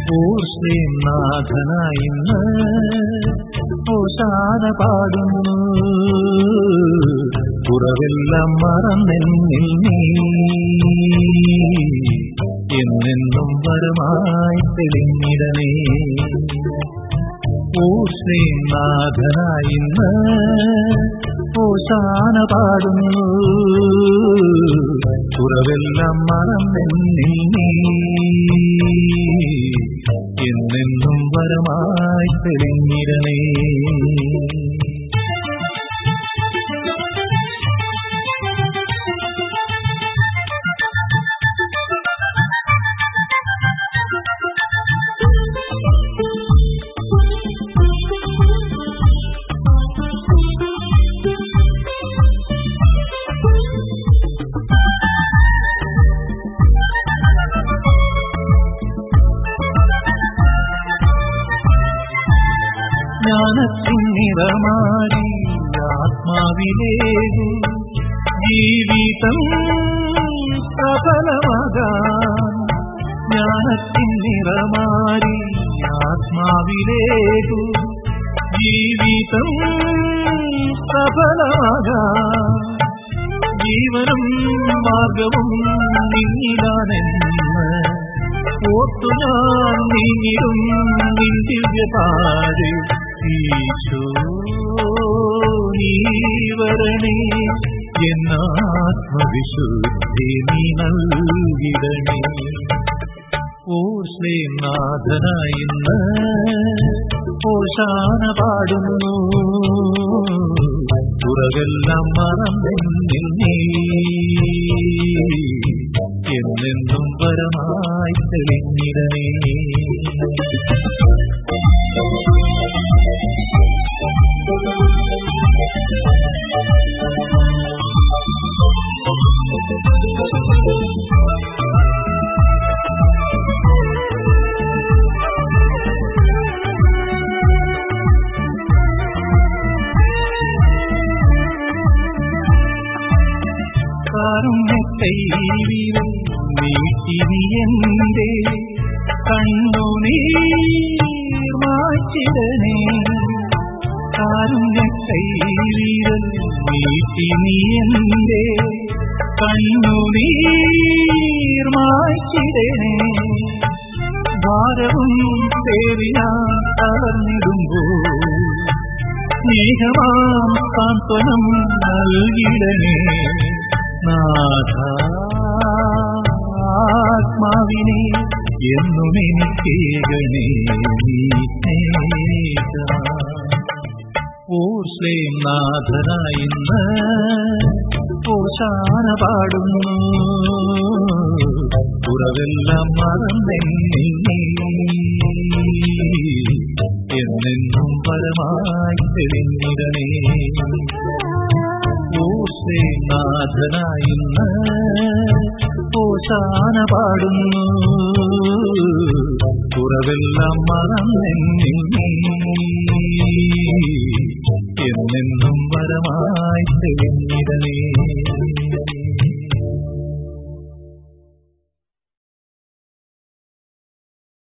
നാഥനായിന്ന് ഓശാന പാടുന്നു. കുറവെല്ലാം മറന്നെന്നിൽ നീ എന്നെന്നും വരമായി തെളിഞ്ഞിടണേ. നാഥനായിന്ന് ഓശാന പാടുന്നു. കുറവെല്ലാം മറന്നെന്നിൽ നീ എന്നെന്നും വരമായി തെളിഞ്ഞിടണേ. ജ്ഞാനത്തിൻ നിറമാടി ആത്മാവിലേകു ജീവിതം സഫലമാകാൻ. ജ്ഞാനത്തിൻ നിറമാടി ആത്മാവിലേകു ജീവിതം സഫലമാകാൻ. ജീവനും മാർഗവും നീങ്ങിടാനെന്ന് ഓർത്തു ഞാൻ നീങ്ങിടും നിൻ ദിവ്യപാതേ. ഈശോ നീ വരണേ, എന്നാത്മവിശുദ്ധി നീ നൽകിടണേ. നാഥനായിന്ന് ഓശാന പാടുന്നു. കുറവെല്ലാം മറന്നെന്നിൽ നീ എന്നെന്നും വരമായി തെളിഞ്ഞിടണേ. കാരുണ്യക്കൈവിരൽ നീട്ടി നീ എന്റെ കണ്ണുനീർ മായ്ച്ചിടണേ. കാരുണ്യക്കൈവിരൽ നീട്ടി നീ എന്റെ കണ്ണുനീർ മായ്ച്ചിടണേ. ഭാരവും പേറി ഞാൻ തളർന്നിടുമ്പോൾ സ്നേഹമാം സാന്ത്വനം നൽകിടണേ. ആത്മാവിനെ എന്നും എനിക്കേകണേ നീ സ്നേഹിത. നാഥനായിന്ന് ഓശാന പാടുന്നു. കുറവെല്ലാം മറന്നെന്നിൽ നീ എന്നെന്നും പരമായി തെളിഞ്ഞിടണേ. നാഥനായിന്ന് ഓശാന പാടുന്നു. കുറവെല്ലാം മറന്നെന്നിൽ നീ എന്നെന്നും പരമായി